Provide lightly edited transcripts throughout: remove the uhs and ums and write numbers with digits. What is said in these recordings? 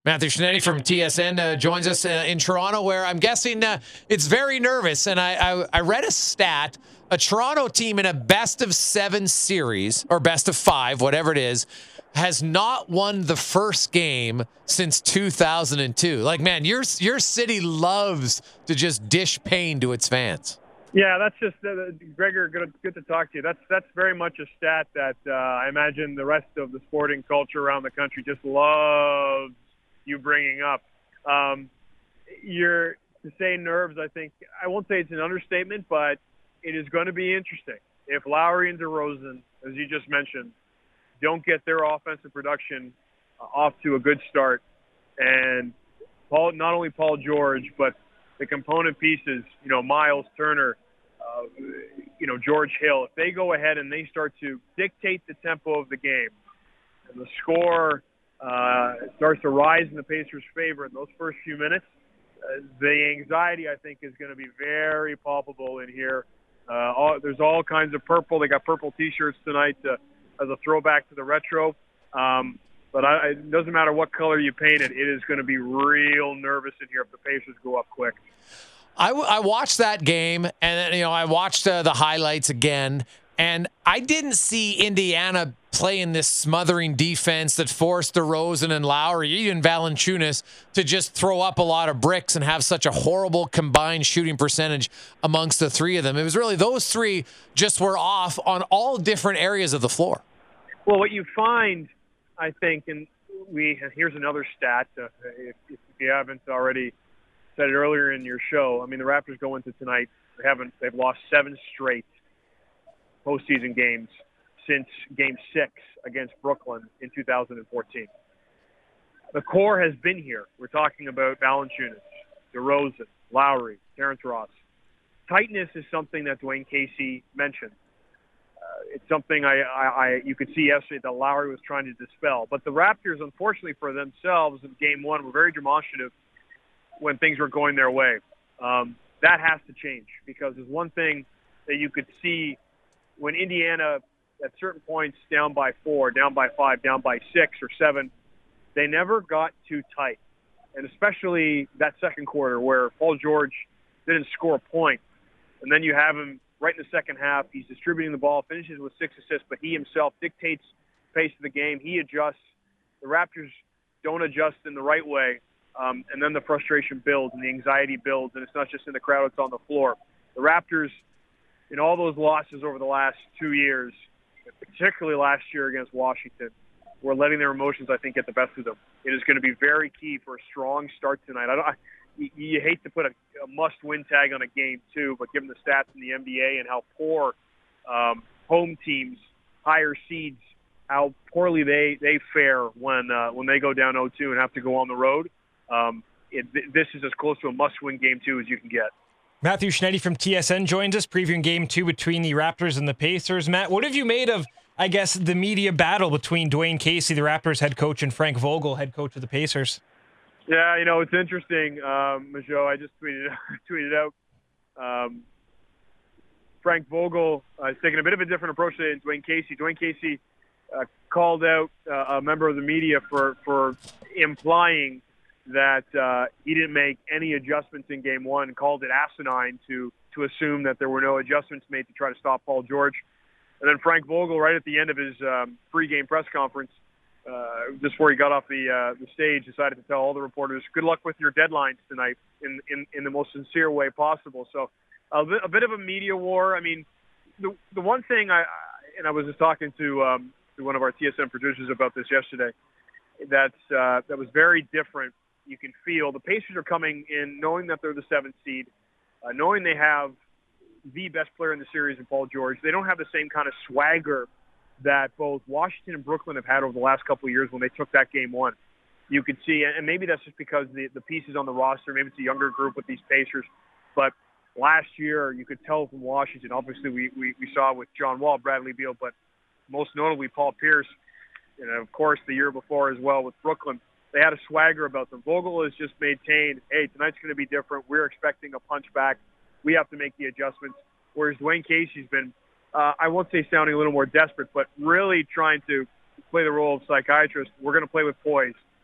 Matthew Shinetti from TSN joins us in Toronto, where I'm guessing it's very nervous. And I read a stat, a Toronto team in a best-of-7 series, or best-of-5, whatever it is, has not won the first game since 2002. Like, man, your city loves to just dish pain to its fans. Yeah, that's just Gregor. Good to talk to you. That's very much a stat that I imagine the rest of the sporting culture around the country just loves you bringing up. To say nerves, I think I won't say it's an understatement, but it is going to be interesting if Lowry and DeRozan, as you just mentioned, don't get their offensive production off to a good start, and not only Paul George, but the component pieces, Miles Turner, George Hill, if they go ahead and they start to dictate the tempo of the game, and the score starts to rise in the Pacers' favor in those first few minutes, the anxiety, I think, is going to be very palpable in here. There's all kinds of purple. They got purple T-shirts tonight as a throwback to the retro. But it doesn't matter what color you paint it. It is going to be real nervous in here if the Pacers go up quick. I watched that game, and I watched the highlights again, and I didn't see Indiana playing this smothering defense that forced DeRozan and Lowry, even Valanciunas, to just throw up a lot of bricks and have such a horrible combined shooting percentage amongst the three of them. It was really those three just were off on all different areas of the floor. Well, what you find, I think, and here's another stat, if you haven't already said it earlier in your show. I mean, the Raptors go into tonight, they've lost 7 straight postseason games since Game 6 against Brooklyn in 2014. The core has been here. We're talking about Valanciunas, DeRozan, Lowry, Terrence Ross. Tightness is something that Dwayne Casey mentioned. It's something you could see yesterday that Lowry was trying to dispel. But the Raptors, unfortunately for themselves in Game 1, were very demonstrative when things were going their way. That has to change, because there's one thing that you could see when Indiana, at certain points, down by 4, down by 5, down by 6 or 7, they never got too tight. And especially that second quarter where Paul George didn't score a point. And then you have him right in the second half. He's distributing the ball, finishes with 6 assists, but he himself dictates the pace of the game. He adjusts. The Raptors don't adjust in the right way. And then the frustration builds and the anxiety builds, and it's not just in the crowd, it's on the floor. The Raptors, in all those losses over the last 2 years, particularly last year against Washington, were letting their emotions, I think, get the best of them. It is going to be very key for a strong start tonight. You hate to put a must-win tag on a game, too, but given the stats in the NBA and how poor home teams, higher seeds, how poorly they fare when they go down 0-2 and have to go on the road, this is as close to a must-win game, too, as you can get. Matthew Shinetti from TSN joins us, previewing Game 2 between the Raptors and the Pacers. Matt, what have you made of, I guess, the media battle between Dwayne Casey, the Raptors head coach, and Frank Vogel, head coach of the Pacers? Yeah, it's interesting, Majo. I just tweeted out. Frank Vogel is taking a bit of a different approach than Dwayne Casey. Dwayne Casey called out a member of the media for implying that he didn't make any adjustments in Game 1, and called it asinine to assume that there were no adjustments made to try to stop Paul George. And then Frank Vogel, right at the end of his pre-game press conference, just before he got off the stage, decided to tell all the reporters, good luck with your deadlines tonight in the most sincere way possible. So a bit of a media war. I mean, the one thing I was just talking to one of our TSN producers about this yesterday, that was very different. You can feel the Pacers are coming in knowing that they're the 7th seed, knowing they have the best player in the series in Paul George. They don't have the same kind of swagger that both Washington and Brooklyn have had over the last couple of years when they took that Game 1. You could see, and maybe that's just because the pieces on the roster, maybe it's a younger group with these Pacers, but last year you could tell from Washington, obviously we saw with John Wall, Bradley Beal, but most notably Paul Pierce, and of course the year before as well with Brooklyn. They had a swagger about them. Vogel has just maintained, hey, tonight's going to be different. We're expecting a punch back. We have to make the adjustments. Whereas Dwayne Casey's been, I won't say sounding a little more desperate, but really trying to play the role of psychiatrist. We're going to play with poise.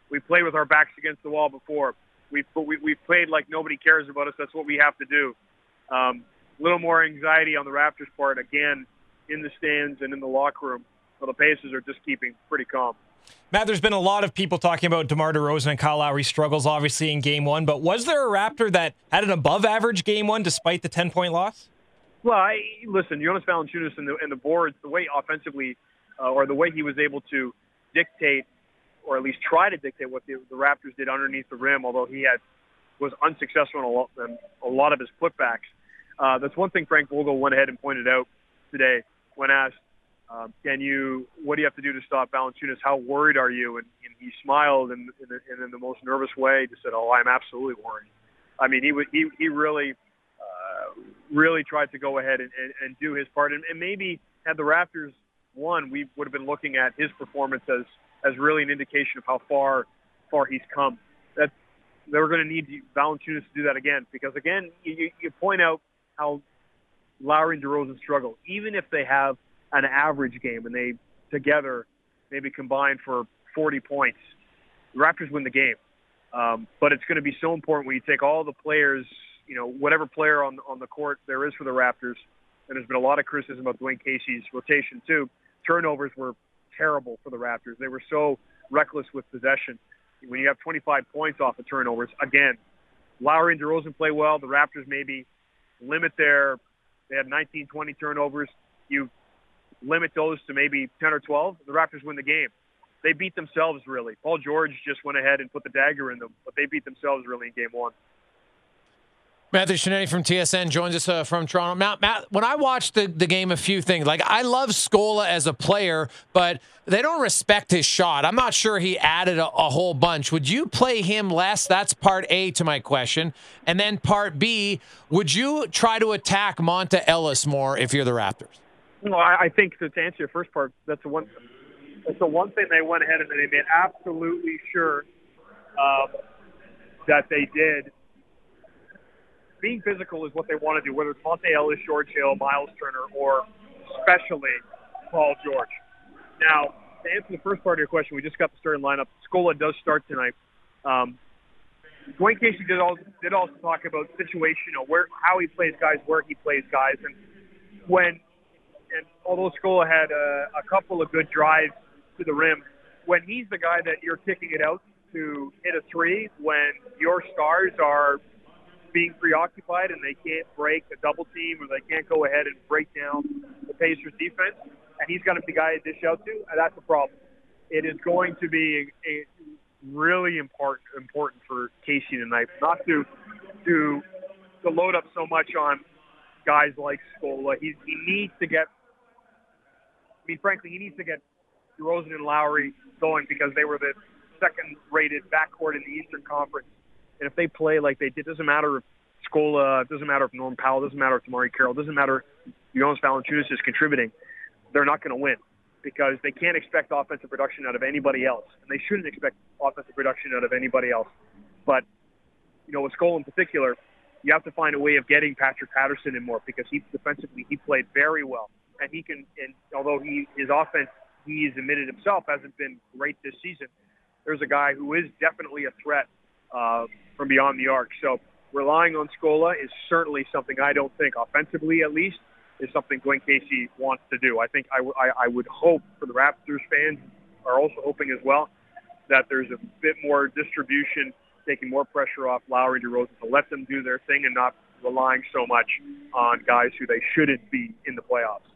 We played with our backs against the wall before. We've played like nobody cares about us. That's what we have to do. A little more anxiety on the Raptors' part, again, in the stands and in the locker room. Well, the Pacers are just keeping pretty calm. Matt, there's been a lot of people talking about DeMar DeRozan and Kyle Lowry's struggles, obviously, in Game 1. But was there a Raptor that had an above-average Game 1 despite the 10-point loss? Well, listen, Jonas Valanciunas and the boards, the way offensively, or the way he was able to dictate, or at least try to dictate what the Raptors did underneath the rim, although he was unsuccessful in a lot of his putbacks. That's one thing Frank Vogel went ahead and pointed out today when asked, what do you have to do to stop Valanciunas? How worried are you? And he smiled in the most nervous way, just said, "Oh, I'm absolutely worried." I mean, he really tried to go ahead and do his part. And maybe had the Raptors won, we would have been looking at his performance as really an indication of how far he's come. That they're going to need Valanciunas to do that again, because again, you point out how Lowry and DeRozan struggle. Even if they have an average game and they together maybe combine for 40 points, the Raptors win the game. But it's going to be so important when you take all the players, whatever player on the court there is for the Raptors, and there's been a lot of criticism about Dwayne Casey's rotation too. Turnovers were terrible for the Raptors. They were so reckless with possession. When you have 25 points off of turnovers, again, Lowry and DeRozan play well. The Raptors maybe limit they had 19, 20 turnovers. You limit those to maybe 10 or 12. The Raptors win the game. They beat themselves, really. Paul George just went ahead and put the dagger in them, but they beat themselves, really, in Game 1. Matthew Shinetti from TSN joins us from Toronto. Matt, when I watched the game, a few things. Like, I love Scola as a player, but they don't respect his shot. I'm not sure he added a whole bunch. Would you play him less? That's part A to my question. And then part B, would you try to attack Monta Ellis more if you're the Raptors? No, I think to answer your first part, that's the one thing they went ahead and they made absolutely sure that they did. Being physical is what they want to do, whether it's Monta Ellis, George Hill, Miles Turner, or especially Paul George. Now, to answer the first part of your question, we just got the starting lineup. Scola does start tonight. Dwayne Casey did also talk about situational, how he plays guys, where he plays guys, and although Scola had a couple of good drives to the rim, when he's the guy that you're kicking it out to hit a three, when your stars are being preoccupied and they can't break a double team or they can't go ahead and break down the Pacers defense, and he's going to be the guy to dish out to, that's a problem. It is going to be a really important for Casey tonight, not to load up so much on guys like Scola. He needs to get, frankly, he needs to get DeRozan and Lowry going, because they were the second-rated backcourt in the Eastern Conference. And if they play like they did, doesn't matter if Scola, it doesn't matter if Norm Powell, doesn't matter if Damari Carroll, doesn't matter if Jonas Valanciunas is contributing, they're not going to win, because they can't expect offensive production out of anybody else. And they shouldn't expect offensive production out of anybody else. But, with Scola in particular, you have to find a way of getting Patrick Patterson in more, because defensively he played very well. And although his offense, he's admitted himself, hasn't been great this season, there's a guy who is definitely a threat from beyond the arc. So relying on Scola is certainly something I don't think, offensively at least, is something Dwayne Casey wants to do. I think I would hope, for the Raptors fans are also hoping as well, that there's a bit more distribution, taking more pressure off Lowry and DeRozan to let them do their thing and not relying so much on guys who they shouldn't be in the playoffs.